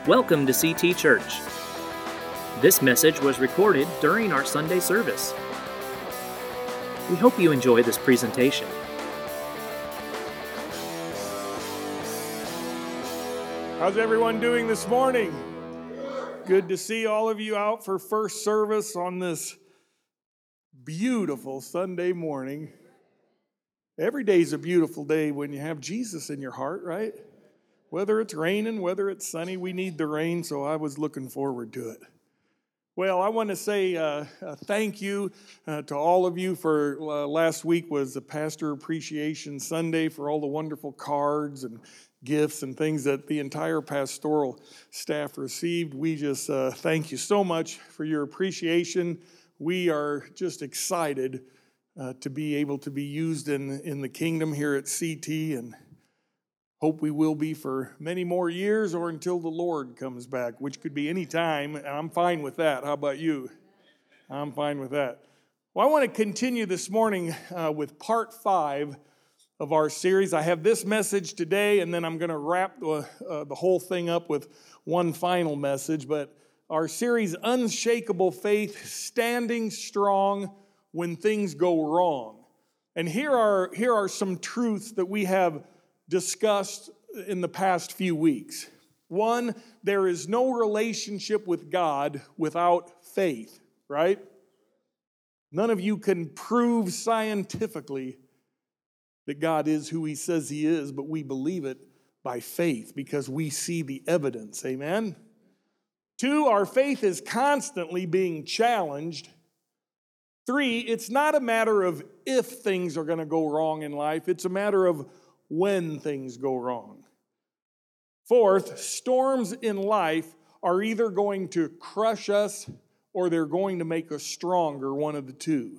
Welcome to CT Church. This message was recorded during our Sunday service. We hope you enjoy this presentation. How's everyone doing this morning? Good to see all of you out for first service on this beautiful Sunday morning. Every day's a beautiful day when you have Jesus in your heart, right? Whether it's raining, whether it's sunny, we need the rain, so I was looking forward to it. Well, I want to say thank you to all of you for last week was the Pastor Appreciation Sunday for all the wonderful cards and gifts and things that the entire pastoral staff received. We just thank you so much for your appreciation. We are just excited to be able to be used in the kingdom here at CT, and hope we will be for many more years or until the Lord comes back, which could be any time, and I'm fine with that. How about you? I'm fine with that. Well, I want to continue this morning with part 5 of our series. I have this message today, and then I'm going to wrap the whole thing up with one final message, but our series, Unshakable Faith, Standing Strong When Things Go Wrong. And here are some truths that we have discussed in the past few weeks. One, there is no relationship with God without faith, right? None of you can prove scientifically that God is who He says He is, but we believe it by faith because we see the evidence, amen? 2, our faith is constantly being challenged. 3, it's not a matter of if things are going to go wrong in life, it's a matter of when things go wrong. 4th, storms in life are either going to crush us or they're going to make us stronger, one of the two.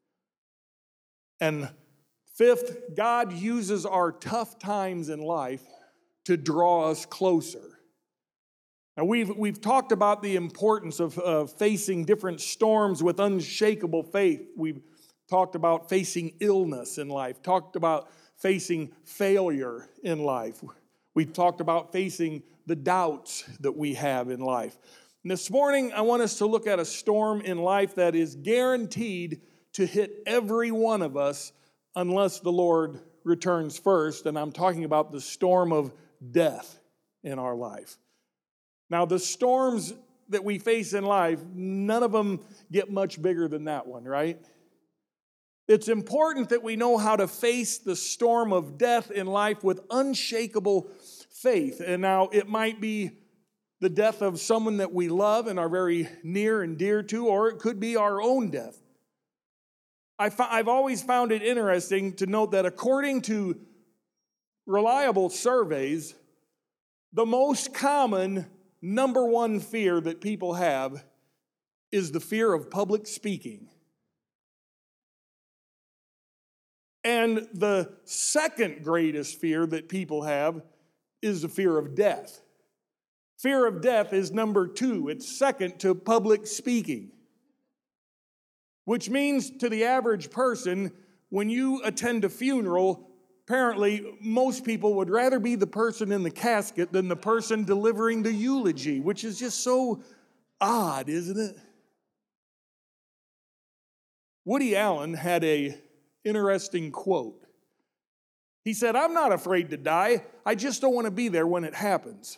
And 5th, God uses our tough times in life to draw us closer. Now, we've talked about the importance of facing different storms with unshakable faith. We've talked about facing illness in life, talked about facing failure in life. We've talked about facing the doubts that we have in life. And this morning, I want us to look at a storm in life that is guaranteed to hit every one of us unless the Lord returns first. And I'm talking about the storm of death in our life. Now, the storms that we face in life, none of them get much bigger than that one, right? It's important that we know how to face the storm of death in life with unshakable faith. And now it might be the death of someone that we love and are very near and dear to, or it could be our own death. I've always found it interesting to note that according to reliable surveys, the most common number one fear that people have is the fear of public speaking. And the second greatest fear that people have is the fear of death. Fear of death is number 2. It's second to public speaking. Which means to the average person, when you attend a funeral, apparently most people would rather be the person in the casket than the person delivering the eulogy, which is just so odd, isn't it? Woody Allen had a interesting quote. He said, "I'm not afraid to die. I just don't want to be there when it happens."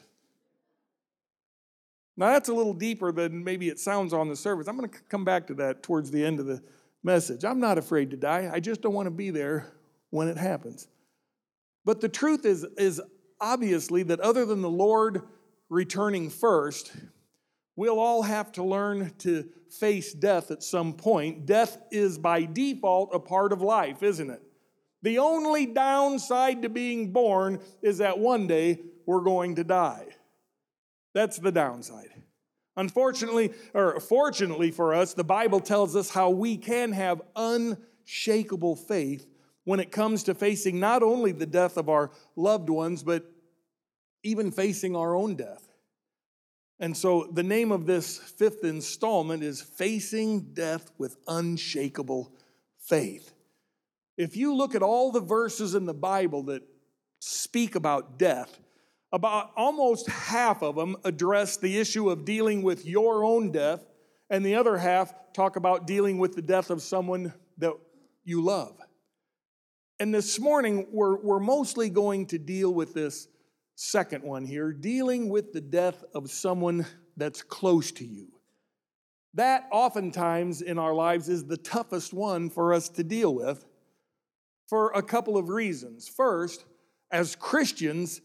Now that's a little deeper than maybe it sounds on the surface. I'm going to come back to that towards the end of the message. I'm not afraid to die. I just don't want to be there when it happens. But the truth is obviously that other than the Lord returning first, we'll all have to learn to face death at some point. Death is by default a part of life, isn't it? The only downside to being born is that one day we're going to die. That's the downside. Unfortunately, or fortunately for us, the Bible tells us how we can have unshakable faith when it comes to facing not only the death of our loved ones, but even facing our own death. And so the name of this 5th installment is Facing Death with Unshakable Faith. If you look at all the verses in the Bible that speak about death, About almost half of them address the issue of dealing with your own death, and the other half talk about dealing with the death of someone that you love. And this morning, we're mostly going to deal with this second one here, dealing with the death of someone that's close to you. That oftentimes in our lives is the toughest one for us to deal with for a couple of reasons. First, as Christians,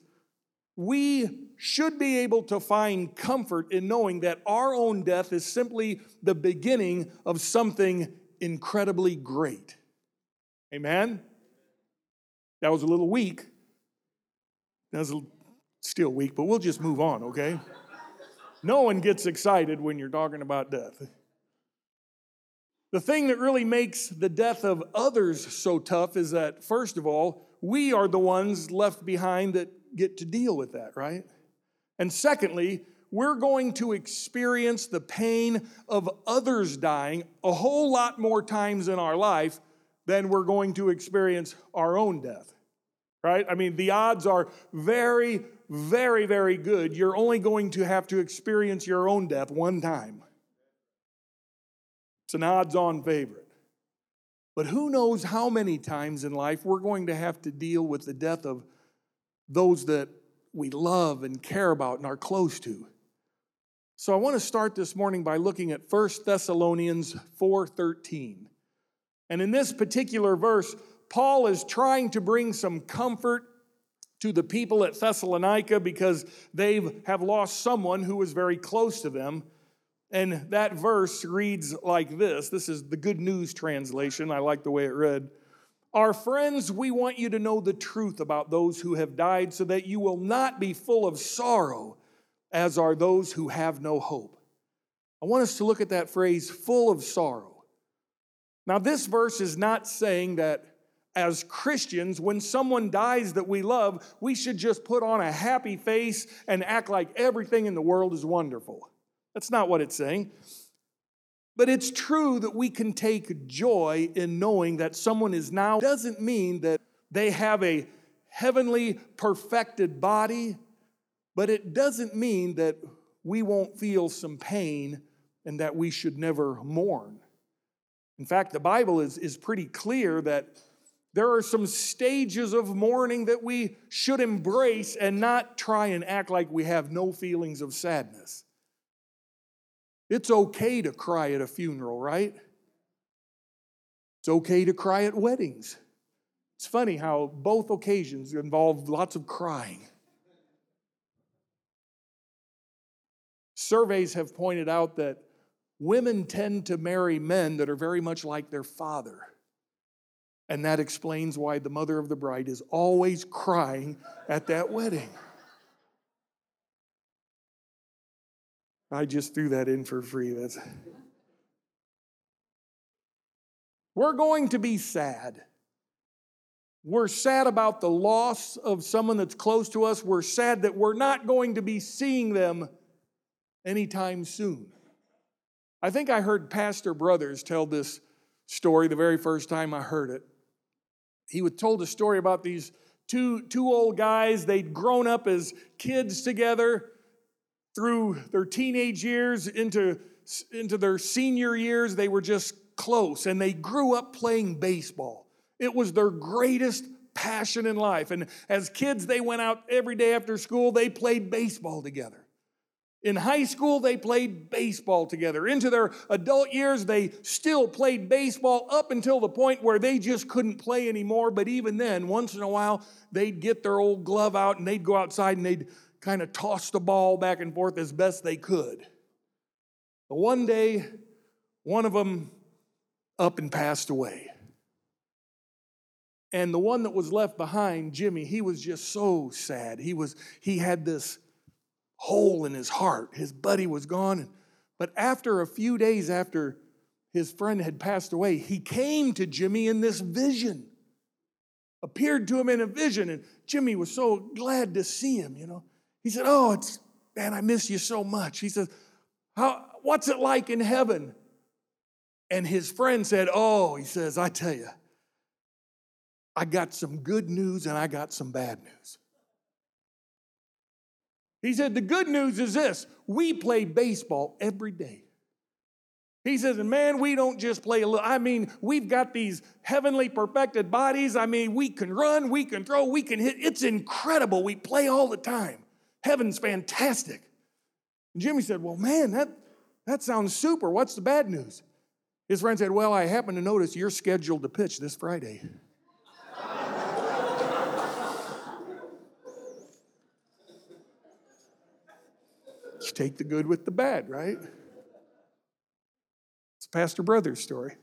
we should be able to find comfort in knowing that our own death is simply the beginning of something incredibly great. Amen? That was a little weak. That was still weak, but we'll just move on, okay? No one gets excited when you're talking about death. The thing that really makes the death of others so tough is that, first of all, we are the ones left behind that get to deal with that, right? And secondly, we're going to experience the pain of others dying a whole lot more times in our life than we're going to experience our own death, right? I mean, the odds are very, very, very good. You're only going to have to experience your own death one time. It's an odds-on favorite. But who knows how many times in life we're going to have to deal with the death of those that we love and care about and are close to. So I want to start this morning by looking at 1 Thessalonians 4:13. And in this particular verse, Paul is trying to bring some comfort to the people at Thessalonica because they have lost someone who was very close to them. And that verse reads like this. This is the Good News translation. I like the way it read. Our friends, we want you to know the truth about those who have died so that you will not be full of sorrow, as are those who have no hope. I want us to look at that phrase, full of sorrow. Now, this verse is not saying that as Christians, when someone dies that we love, we should just put on a happy face and act like everything in the world is wonderful. That's not what it's saying. But it's true that we can take joy in knowing that someone is now, doesn't mean that they have a heavenly perfected body, but it doesn't mean that we won't feel some pain and that we should never mourn. In fact, the Bible is pretty clear that there are some stages of mourning that we should embrace and not try and act like we have no feelings of sadness. It's okay to cry at a funeral, right? It's okay to cry at weddings. It's funny how both occasions involve lots of crying. Surveys have pointed out that women tend to marry men that are very much like their father. And that explains why the mother of the bride is always crying at that wedding. I just threw that in for free. We're going to be sad. We're sad about the loss of someone that's close to us. We're sad that we're not going to be seeing them anytime soon. I think I heard Pastor Brothers tell this story the very first time I heard it. He told a story about these two old guys. They'd grown up as kids together through their teenage years into their senior years. They were just close, and they grew up playing baseball. It was their greatest passion in life. And as kids, they went out every day after school. They played baseball together. In high school, they played baseball together. Into their adult years, they still played baseball up until the point where they just couldn't play anymore. But even then, once in a while, they'd get their old glove out and they'd go outside and they'd kind of toss the ball back and forth as best they could. But one day, one of them up and passed away. And the one that was left behind, Jimmy, he was just so sad. He had this hole in his heart. His buddy was gone. But after a few days after his friend had passed away, he came to Jimmy in this vision. Appeared to him in a vision. And Jimmy was so glad to see him, He said, man, I miss you so much. He says, what's it like in heaven? And his friend said, he says, I tell you, I got some good news and I got some bad news. He said, the good news is this: we play baseball every day. He says, and man, we don't just play a little. I mean, we've got these heavenly perfected bodies. I mean, we can run, we can throw, we can hit. It's incredible. We play all the time. Heaven's fantastic. And Jimmy said, well, man, that sounds super. What's the bad news? His friend said, well, I happen to notice you're scheduled to pitch this Friday. You take the good with the bad, right? It's Pastor Brother's story.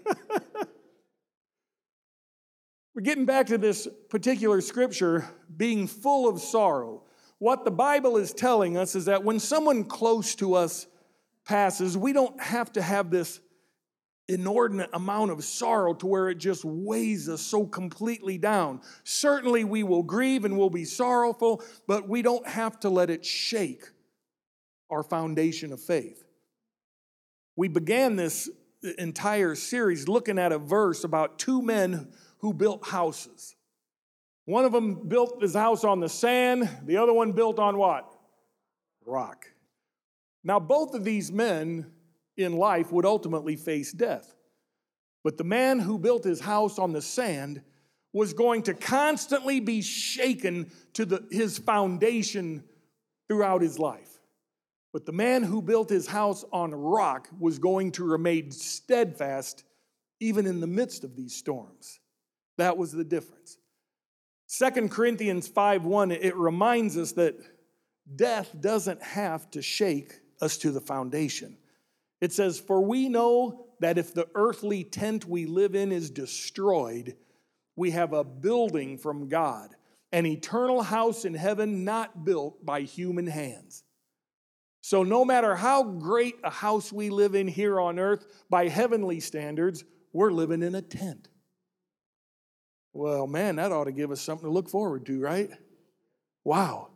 We're getting back to this particular scripture, being full of sorrow. What the Bible is telling us is that when someone close to us passes, we don't have to have this inordinate amount of sorrow to where it just weighs us so completely down. Certainly we will grieve and we'll be sorrowful, but we don't have to let it shake our foundation of faith. We began this entire series looking at a verse about two men who built houses. One of them built his house on the sand, the other one built on what? Rock. Now, both of these men in life would ultimately face death. But the man who built his house on the sand was going to constantly be shaken to his foundation throughout his life. But the man who built his house on rock was going to remain steadfast even in the midst of these storms. That was the difference. 2 Corinthians 5:1, it reminds us that death doesn't have to shake us to the foundation. It says, for we know that if the earthly tent we live in is destroyed, we have a building from God, an eternal house in heaven not built by human hands. So no matter how great a house we live in here on earth, by heavenly standards, we're living in a tent. Well, man, that ought to give us something to look forward to, right? Wow.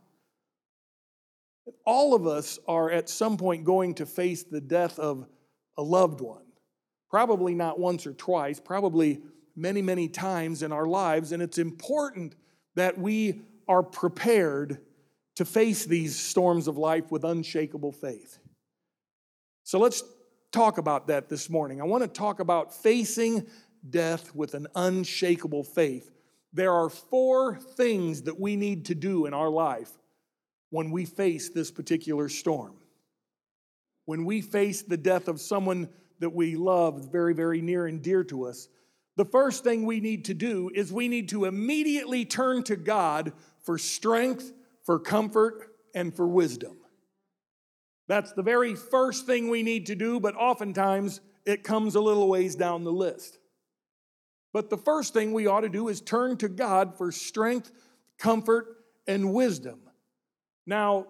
All of us are at some point going to face the death of a loved one. Probably not once or twice, probably many, many times in our lives. And it's important that we are prepared to face these storms of life with unshakable faith. So let's talk about that this morning. I want to talk about facing death with an unshakable faith. There are 4 things that we need to do in our life when we face this particular storm. When we face the death of someone that we love, very, very near and dear to us, the first thing we need to do is we need to immediately turn to God for strength, for comfort, and for wisdom. That's the very first thing we need to do, but oftentimes it comes a little ways down the list. But the first thing we ought to do is turn to God for strength, comfort, and wisdom. Now,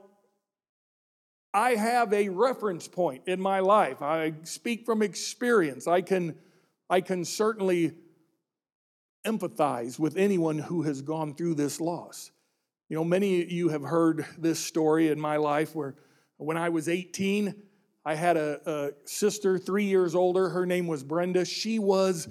I have a reference point in my life. I speak from experience. I can certainly empathize with anyone who has gone through this loss. You know, many of you have heard this story in my life where when I was 18, I had a sister 3 years older. Her name was Brenda. She was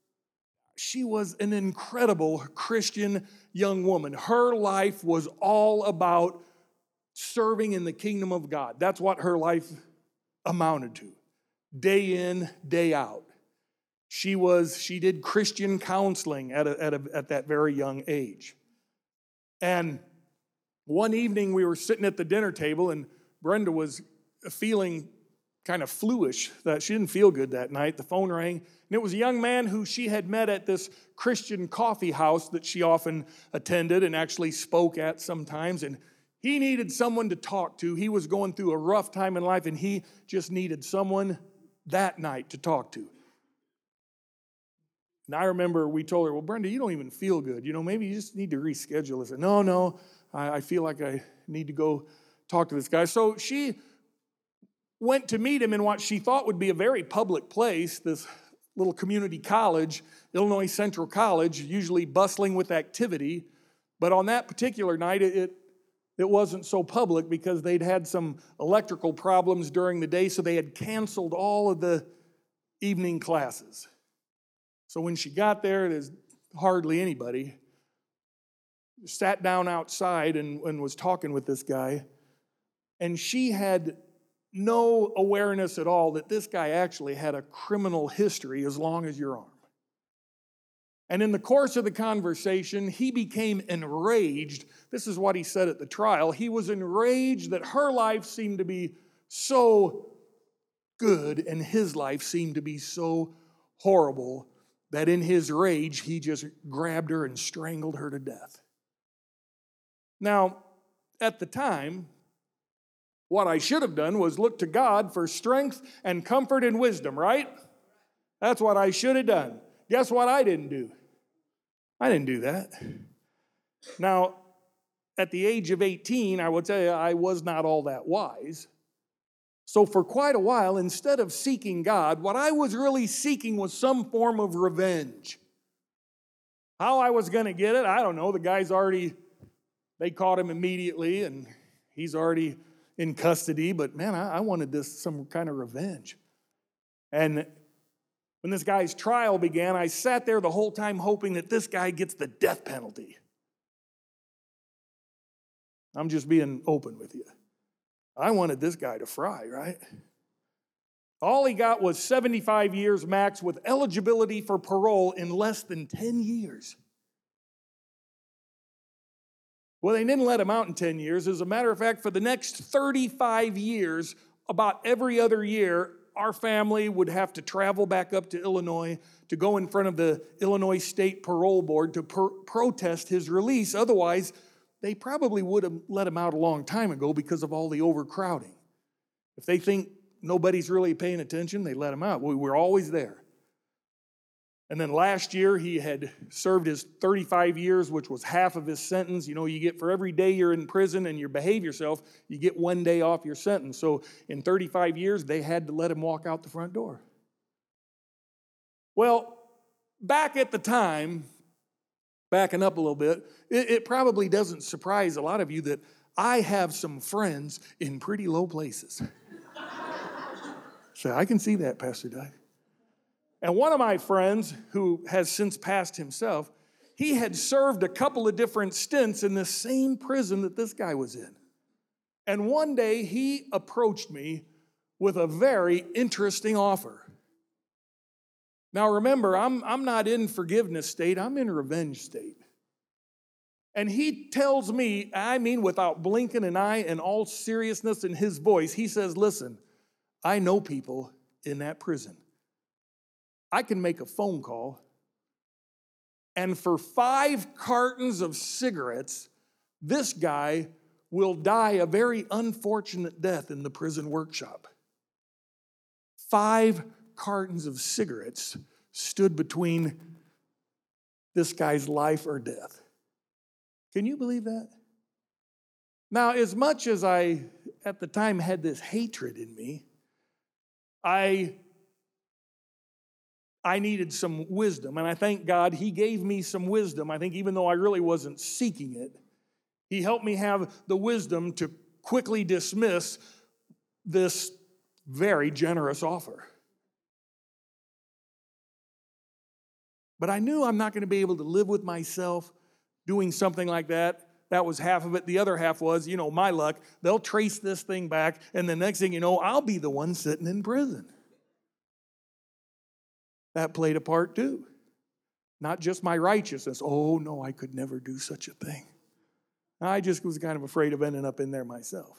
an incredible Christian young woman. Her life was all about serving in the kingdom of God. That's what her life amounted to. Day in, day out. She did Christian counseling at that very young age. And one evening we were sitting at the dinner table and Brenda was feeling kind of fluish, that she didn't feel good that night. The phone rang, and it was a young man who she had met at this Christian coffee house that she often attended and actually spoke at sometimes, and he needed someone to talk to. He was going through a rough time in life, and he just needed someone that night to talk to. And I remember we told her, well, Brenda, you don't even feel good. You know, maybe you just need to reschedule. I said, no, I feel like I need to go talk to this guy. So she went to meet him in what she thought would be a very public place, this little community college, Illinois Central College, usually bustling with activity. But on that particular night, it wasn't so public because they'd had some electrical problems during the day, so they had canceled all of the evening classes. So when she got there, there's hardly anybody. Sat down outside and was talking with this guy. and she had no awareness at all that this guy actually had a criminal history as long as your arm. And in the course of the conversation, he became enraged. This is what he said at the trial. He was enraged that her life seemed to be so good and his life seemed to be so horrible that in his rage, he just grabbed her and strangled her to death. Now, at the time, what I should have done was look to God for strength and comfort and wisdom, right? That's what I should have done. Guess what I didn't do? I didn't do that. Now, at the age of 18, I would tell you I was not all that wise. So for quite a while, instead of seeking God, what I was really seeking was some form of revenge. How I was going to get it, I don't know. The guy's already, they caught him immediately, and he's already in custody. But man, I wanted some kind of revenge. And when this guy's trial began, I sat there the whole time hoping that this guy gets the death penalty. I'm just being open with you. I wanted this guy to fry, right? All he got was 75 years max with eligibility for parole in less than 10 years. Well, they didn't let him out in 10 years. As a matter of fact, for the next 35 years, about every other year, our family would have to travel back up to Illinois to go in front of the Illinois State Parole Board to protest his release. Otherwise, they probably would have let him out a long time ago because of all the overcrowding. If they think nobody's really paying attention, they let him out. We were always there. And then last year, he had served his 35 years, which was half of his sentence. You know, you get for every day you're in prison and you behave yourself, you get 1 day off your sentence. So in 35 years, they had to let him walk out the front door. Well, back at the time, backing up a little bit, it probably doesn't surprise a lot of you that I have some friends in pretty low places. So I can see that, Pastor Doug. And one of my friends, who has since passed himself, he had served a couple of different stints in the same prison that this guy was in. And one day he approached me with a very interesting offer. Now remember, I'm not in forgiveness state, I'm in revenge state. And he tells me, I mean without blinking an eye and all seriousness in his voice, he says, listen, I know people in that prison. I can make a phone call, and for 5 cartons of cigarettes, this guy will die a very unfortunate death in the prison workshop. 5 cartons of cigarettes stood between this guy's life or death. Can you believe that? Now, as much as I, at the time, had this hatred in me, I needed some wisdom, and I thank God He gave me some wisdom. I think even though I really wasn't seeking it, He helped me have the wisdom to quickly dismiss this very generous offer. But I knew I'm not going to be able to live with myself doing something like that. That was half of it. The other half was, my luck. They'll trace this thing back, and the next thing you know, I'll be the one sitting in prison. That played a part too. Not just my righteousness. Oh, no, I could never do such a thing. I just was kind of afraid of ending up in there myself.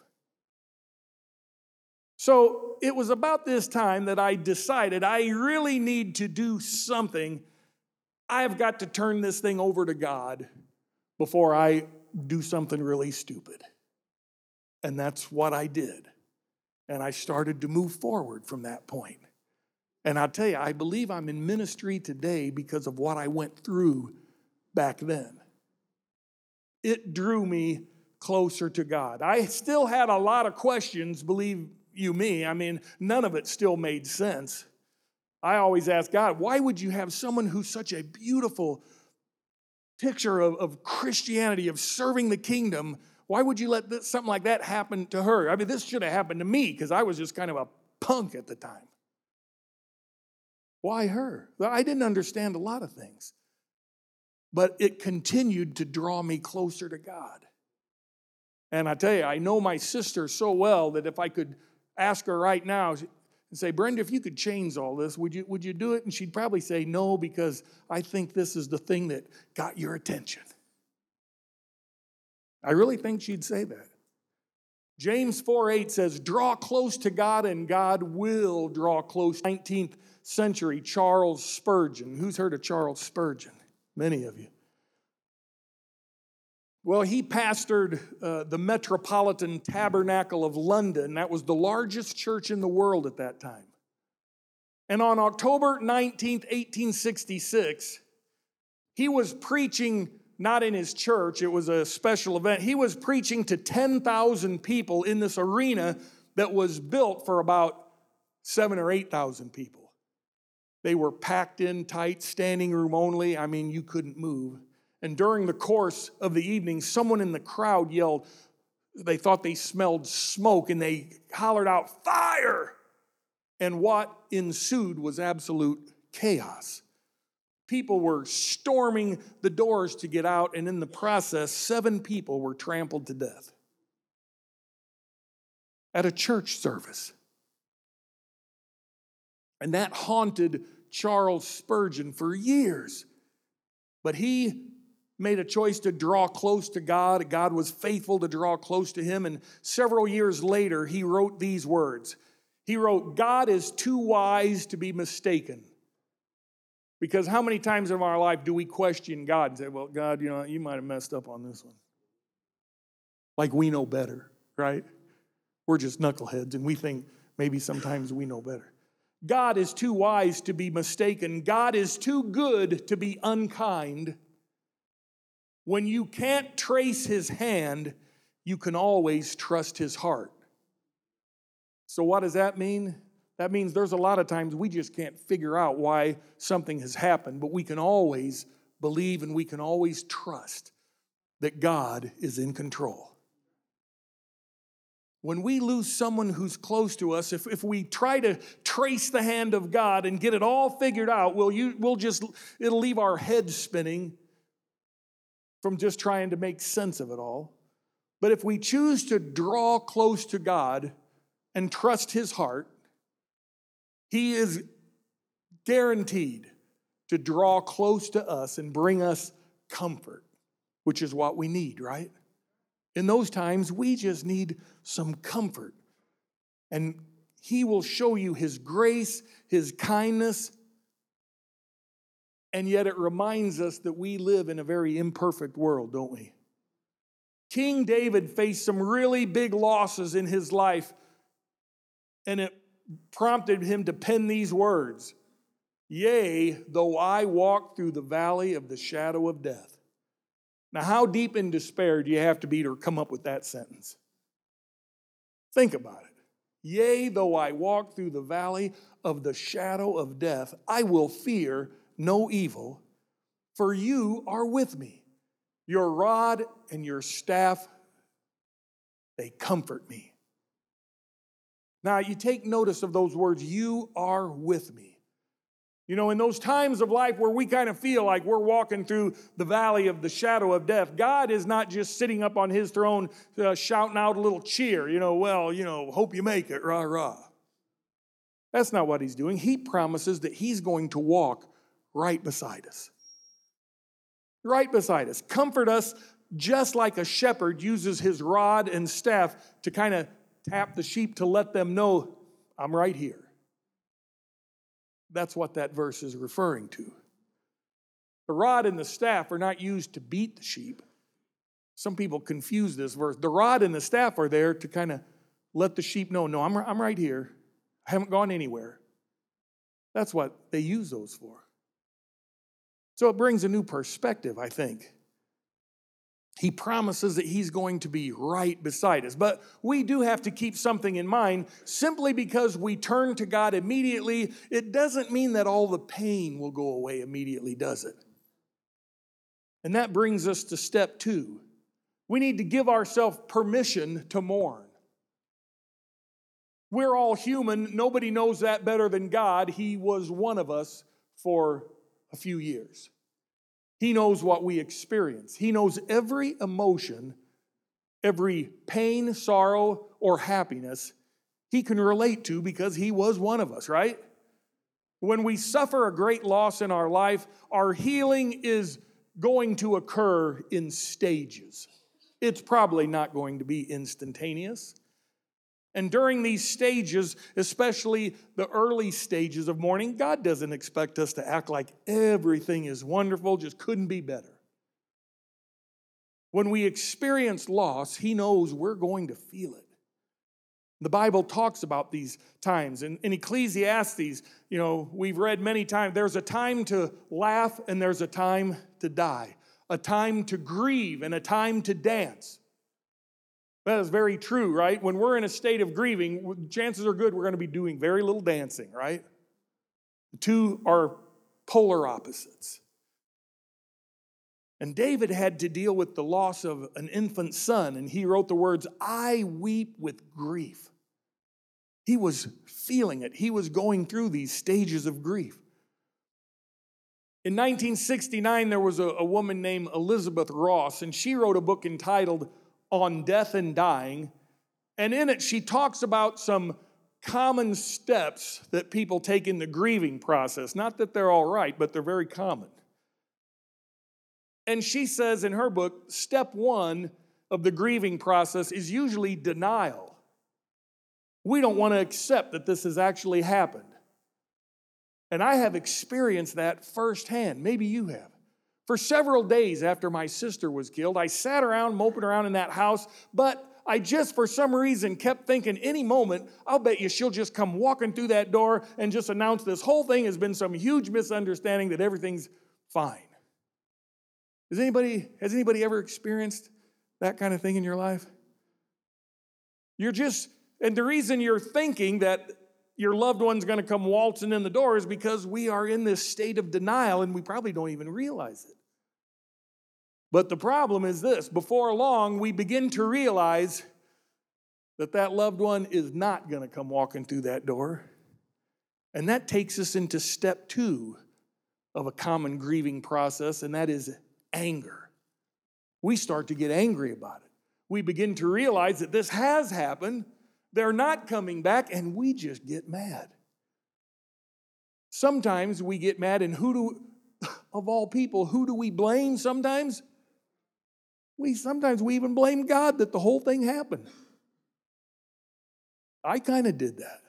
So it was about this time that I decided I really need to do something. I've got to turn this thing over to God before I do something really stupid. And that's what I did. And I started to move forward from that point. And I'll tell you, I believe I'm in ministry today because of what I went through back then. It drew me closer to God. I still had a lot of questions, believe you me. I mean, none of it still made sense. I always ask God, why would you have someone who's such a beautiful picture of Christianity, of serving the kingdom, why would you let something like that happen to her? I mean, this should have happened to me because I was just kind of a punk at the time. Why her? Well, I didn't understand a lot of things. But it continued to draw me closer to God. And I tell you, I know my sister so well that if I could ask her right now and say, Brenda, if you could change all this, would you do it? And she'd probably say no, because I think this is the thing that got your attention. I really think she'd say that. James 4:8 says, draw close to God and God will draw close. 19th century, Charles Spurgeon. Who's heard of Charles Spurgeon? Many of you. Well, he pastored the Metropolitan Tabernacle of London. That was the largest church in the world at that time. And on October 19th, 1866, he was preaching, not in his church, it was a special event. He was preaching to 10,000 people in this arena that was built for about 7,000 or 8,000 people. They were packed in tight, standing room only. I mean, you couldn't move. And during the course of the evening, someone in the crowd yelled, they thought they smelled smoke, and they hollered out, fire! And what ensued was absolute chaos. People were storming the doors to get out, and in the process, 7 people were trampled to death at a church service. And that haunted Charles Spurgeon for years. But he made a choice to draw close to God. God was faithful to draw close to him. And several years later, he wrote these words. He wrote, God is too wise to be mistaken. Because how many times in our life do we question God and say, well, God, you might have messed up on this one. Like we know better, right? We're just knuckleheads, and we think maybe sometimes we know better. God is too wise to be mistaken. God is too good to be unkind. When you can't trace his hand, you can always trust his heart. So what does that mean? That means there's a lot of times we just can't figure out why something has happened, but we can always believe and we can always trust that God is in control. When we lose someone who's close to us, if we try to trace the hand of God and get it all figured out, it'll leave our heads spinning from just trying to make sense of it all. But if we choose to draw close to God and trust his heart, he is guaranteed to draw close to us and bring us comfort, which is what we need, right? In those times, we just need some comfort. And he will show you his grace, his kindness, and yet it reminds us that we live in a very imperfect world, don't we? King David faced some really big losses in his life, and it prompted him to pen these words, yea, though I walk through the valley of the shadow of death. Now, how deep in despair do you have to be to come up with that sentence? Think about it. Yea, though I walk through the valley of the shadow of death, I will fear no evil, for you are with me. Your rod and your staff, they comfort me. Now, you take notice of those words, you are with me. In those times of life where we kind of feel like we're walking through the valley of the shadow of death, God is not just sitting up on his throne shouting out a little cheer, hope you make it, rah, rah. That's not what he's doing. He promises that he's going to walk right beside us. Right beside us. Comfort us just like a shepherd uses his rod and staff to kind of tap the sheep to let them know, I'm right here. That's what that verse is referring to. The rod and the staff are not used to beat the sheep. Some people confuse this verse. The rod and the staff are there to kind of let the sheep know, no, I'm right here. I haven't gone anywhere. That's what they use those for. So it brings a new perspective, I think. He promises that he's going to be right beside us. But we do have to keep something in mind. Simply because we turn to God immediately, it doesn't mean that all the pain will go away immediately, does it? And that brings us to step 2. We need to give ourselves permission to mourn. We're all human. Nobody knows that better than God. He was one of us for a few years. He knows what we experience. He knows every emotion every pain, sorrow, or happiness he can relate to because he was one of us, right? When we suffer a great loss in our life, our healing is going to occur in stages. It's probably not going to be instantaneous. And during these stages, especially the early stages of mourning, God doesn't expect us to act like everything is wonderful, just couldn't be better. When we experience loss, He knows we're going to feel it. The Bible talks about these times. In Ecclesiastes, we've read many times, there's a time to laugh and there's a time to die, a time to grieve and a time to dance. That is very true, right? When we're in a state of grieving, chances are good we're going to be doing very little dancing, right? The two are polar opposites. And David had to deal with the loss of an infant son, and he wrote the words, "I weep with grief." He was feeling it. He was going through these stages of grief. In 1969, there was a woman named Elizabeth Ross, and she wrote a book entitled On Death and Dying, and in it she talks about some common steps that people take in the grieving process. Not that they're all right, but they're very common. And she says in her book, step one of the grieving process is usually denial. We don't want to accept that this has actually happened. And I have experienced that firsthand. Maybe you have. For several days after my sister was killed, I sat around moping around in that house, but I just for some reason kept thinking any moment, I'll bet you she'll just come walking through that door and just announce this whole thing has been some huge misunderstanding, that everything's fine. Has anybody ever experienced that kind of thing in your life? And the reason you're thinking that your loved one's going to come waltzing in the door is because we are in this state of denial and we probably don't even realize it. But the problem is this: before long, we begin to realize that loved one is not going to come walking through that door. And that takes us into step two of a common grieving process, and that is anger. We start to get angry about it. We begin to realize that this has happened, they're not coming back, and we just get mad. Sometimes we get mad, and of all people, who do we blame sometimes? Sometimes we even blame God that the whole thing happened. I kind of did that.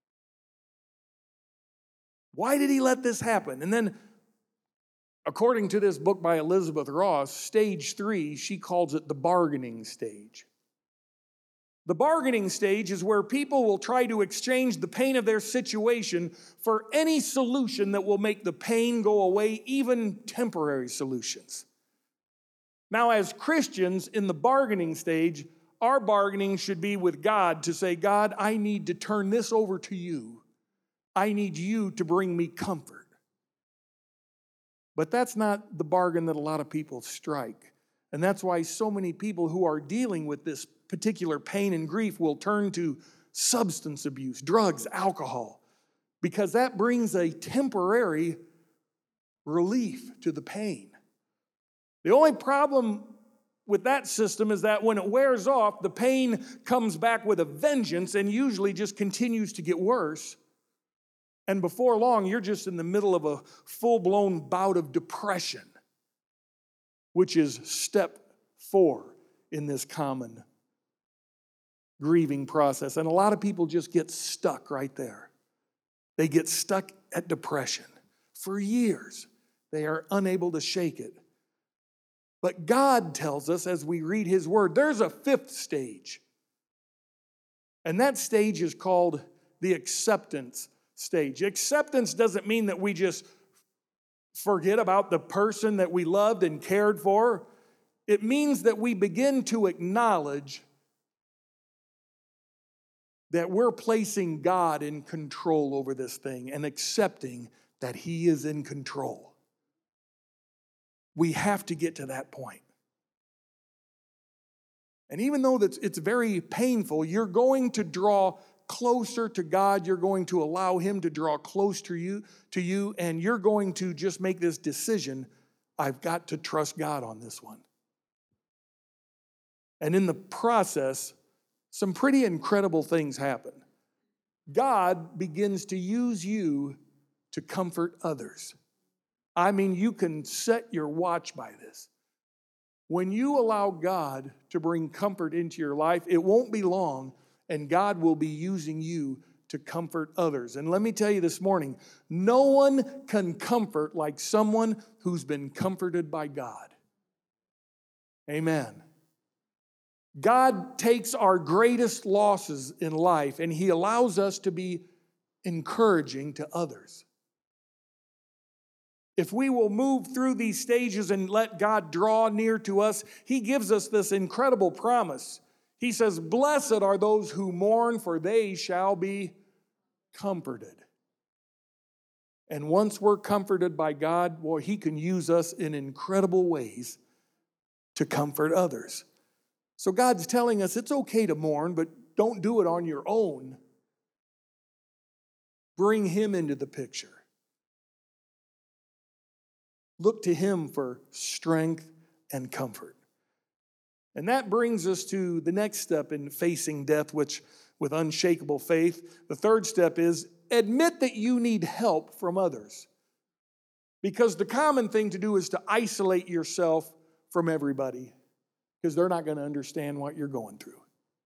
Why did He let this happen? And then, according to this book by Elizabeth Ross, stage 3, she calls it the bargaining stage. The bargaining stage is where people will try to exchange the pain of their situation for any solution that will make the pain go away, even temporary solutions. Now, as Christians in the bargaining stage, our bargaining should be with God to say, God, I need to turn this over to you. I need you to bring me comfort. But that's not the bargain that a lot of people strike. And that's why so many people who are dealing with this particular pain and grief will turn to substance abuse, drugs, alcohol, because that brings a temporary relief to the pain. The only problem with that system is that when it wears off, the pain comes back with a vengeance and usually just continues to get worse. And before long, you're just in the middle of a full-blown bout of depression, which is step 4 in this common grieving process. And a lot of people just get stuck right there. They get stuck at depression. For years, they are unable to shake it. But God tells us as we read His Word, there's a 5th stage. And that stage is called the acceptance stage. Acceptance doesn't mean that we just forget about the person that we loved and cared for. It means that we begin to acknowledge that we're placing God in control over this thing and accepting that He is in control. We have to get to that point. And even though it's very painful, you're going to draw closer to God. You're going to allow Him to draw close to you, and you're going to just make this decision, I've got to trust God on this one. And in the process, some pretty incredible things happen. God begins to use you to comfort others. I mean, you can set your watch by this. When you allow God to bring comfort into your life, it won't be long, and God will be using you to comfort others. And let me tell you this morning, no one can comfort like someone who's been comforted by God. Amen. God takes our greatest losses in life and He allows us to be encouraging to others. If we will move through these stages and let God draw near to us, He gives us this incredible promise. He says, "Blessed are those who mourn, for they shall be comforted." And once we're comforted by God, boy, He can use us in incredible ways to comfort others. So God's telling us it's okay to mourn, but don't do it on your own. Bring Him into the picture. Look to Him for strength and comfort. And that brings us to the next step in facing death, which with unshakable faith. The third step is admit that you need help from others. Because the common thing to do is to isolate yourself from everybody, because they're not going to understand what you're going through.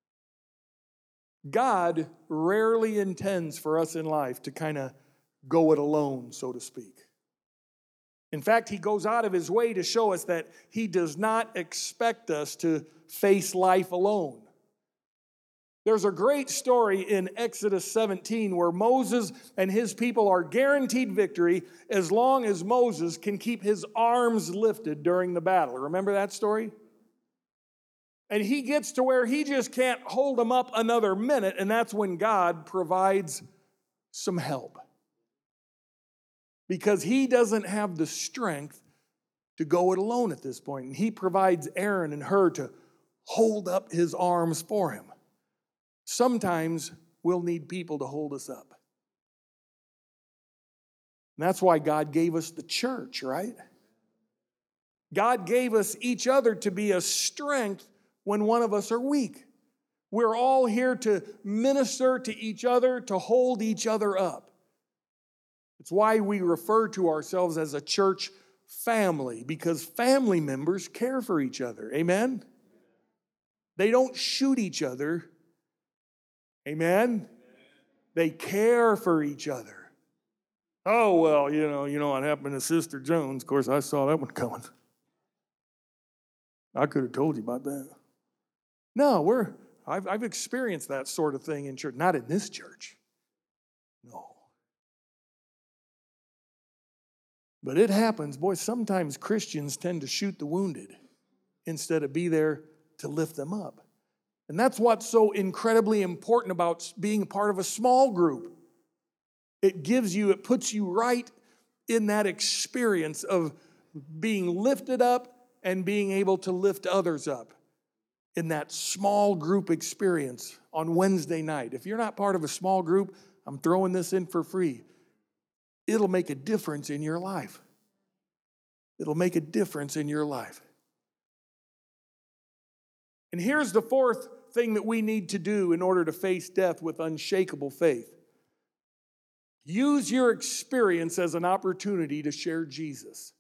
God rarely intends for us in life to kind of go it alone, so to speak. In fact, He goes out of His way to show us that He does not expect us to face life alone. There's a great story in Exodus 17 where Moses and his people are guaranteed victory as long as Moses can keep his arms lifted during the battle. Remember that story? And he gets to where he just can't hold them up another minute, and that's when God provides some help. Because he doesn't have the strength to go it alone at this point. And He provides Aaron and Hur to hold up his arms for him. Sometimes we'll need people to hold us up. And that's why God gave us the church, right? God gave us each other to be a strength when one of us are weak. We're all here to minister to each other, to hold each other up. It's why we refer to ourselves as a church family, because family members care for each other. Amen? They don't shoot each other. Amen? They care for each other. Oh, well, you know what happened to Sister Jones. Of course, I saw that one coming. I could have told you about that. No, I've experienced that sort of thing in church. Not in this church. No. But it happens. Boy, sometimes Christians tend to shoot the wounded instead of be there to lift them up. And that's what's so incredibly important about being part of a small group. It puts you right in that experience of being lifted up and being able to lift others up in that small group experience on Wednesday night. If you're not part of a small group, I'm throwing this in for free. It'll make a difference in your life. It'll make a difference in your life. And here's the fourth thing that we need to do in order to face death with unshakable faith. Use your experience as an opportunity to share Jesus.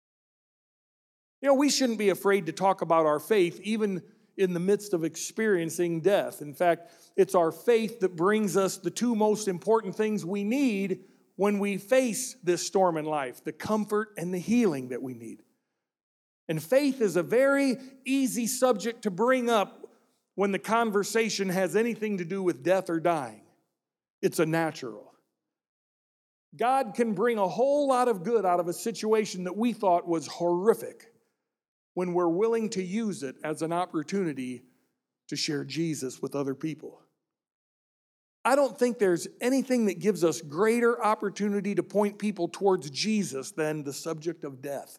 We shouldn't be afraid to talk about our faith even in the midst of experiencing death. In fact, it's our faith that brings us the two most important things we need when we face this storm in life, the comfort and the healing that we need. And faith is a very easy subject to bring up when the conversation has anything to do with death or dying. It's a natural. God can bring a whole lot of good out of a situation that we thought was horrific when we're willing to use it as an opportunity to share Jesus with other people. I don't think there's anything that gives us greater opportunity to point people towards Jesus than the subject of death.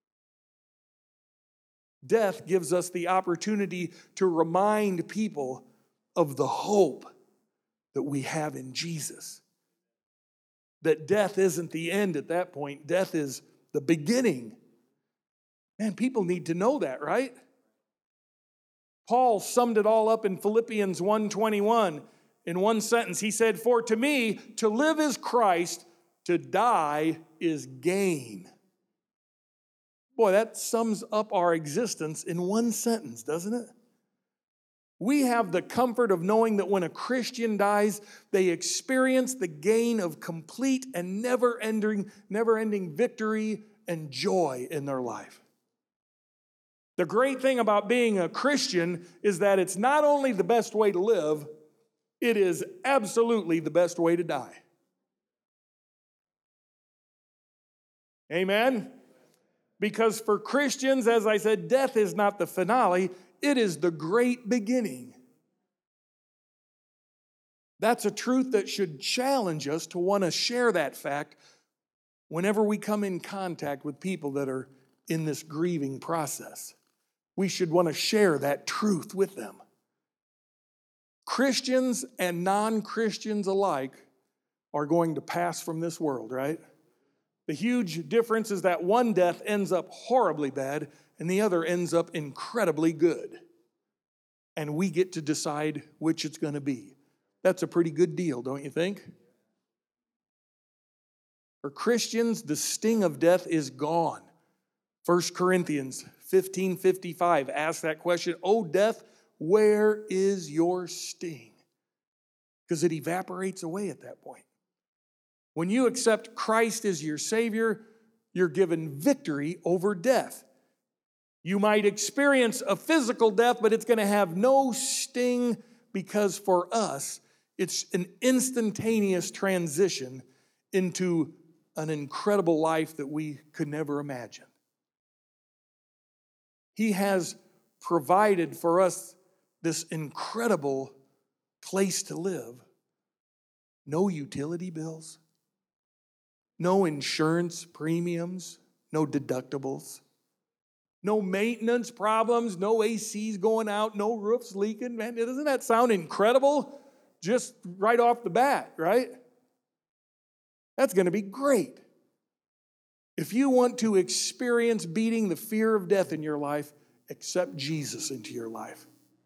Death gives us the opportunity to remind people of the hope that we have in Jesus. That death isn't the end at that point. Death is the beginning. Man, people need to know that, right? Paul summed it all up in Philippians 1:21 in one sentence. He said, "For to me, to live is Christ, to die is gain." Boy, that sums up our existence in one sentence, doesn't it? We have the comfort of knowing that when a Christian dies, they experience the gain of complete and never-ending victory and joy in their life. The great thing about being a Christian is that it's not only the best way to live, it is absolutely the best way to die. Amen? Because for Christians, as I said, death is not the finale, it is the great beginning. That's a truth that should challenge us to want to share that fact whenever we come in contact with people that are in this grieving process. We should want to share that truth with them. Christians and non-Christians alike are going to pass from this world, right? The huge difference is that one death ends up horribly bad and the other ends up incredibly good. And we get to decide which it's going to be. That's a pretty good deal, don't you think? For Christians, the sting of death is gone. 1 Corinthians 15:55 asks that question, "O death, where is your sting?" Because it evaporates away at that point. When you accept Christ as your Savior, you're given victory over death. You might experience a physical death, but it's going to have no sting because for us, it's an instantaneous transition into an incredible life that we could never imagine. He has provided for us this incredible place to live. No utility bills, no insurance premiums, no deductibles, no maintenance problems, no ACs going out, no roofs leaking. Man, doesn't that sound incredible? Just right off the bat, right? That's going to be great. If you want to experience beating the fear of death in your life, accept Jesus into your life.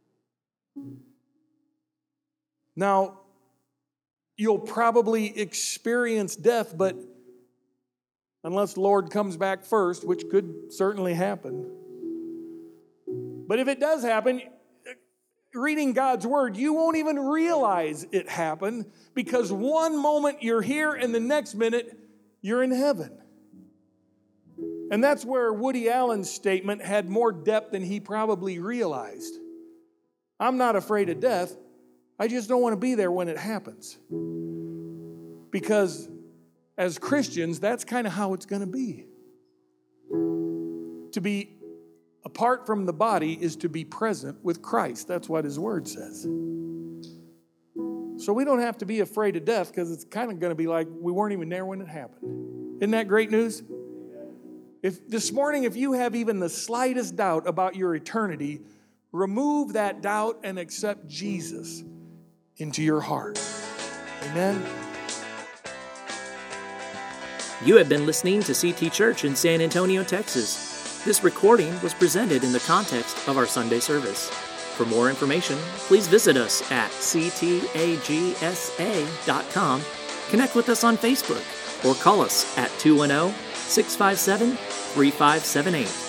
Now, you'll probably experience death, but unless the Lord comes back first, which could certainly happen. But if it does happen, reading God's Word, you won't even realize it happened because one moment you're here and the next minute you're in heaven. And that's where Woody Allen's statement had more depth than he probably realized. I'm not afraid of death. I just don't want to be there when it happens. Because as Christians, that's kind of how it's going to be. To be apart from the body is to be present with Christ. That's what His Word says. So we don't have to be afraid of death because it's kind of going to be like we weren't even there when it happened. Isn't that great news? If this morning, if you have even the slightest doubt about your eternity, remove that doubt and accept Jesus into your heart. Amen. You have been listening to CT Church in San Antonio, Texas. This recording was presented in the context of our Sunday service. For more information, please visit us at ctagsa.com, connect with us on Facebook, or call us at 210-657-3578.